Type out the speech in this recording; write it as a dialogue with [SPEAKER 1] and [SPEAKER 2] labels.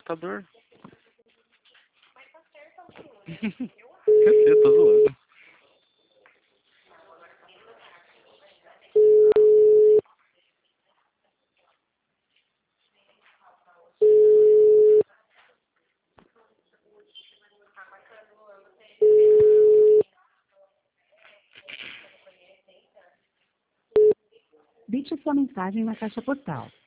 [SPEAKER 1] computador. Caceta, tô zoando.
[SPEAKER 2] Deixe sua mensagem na caixa postal.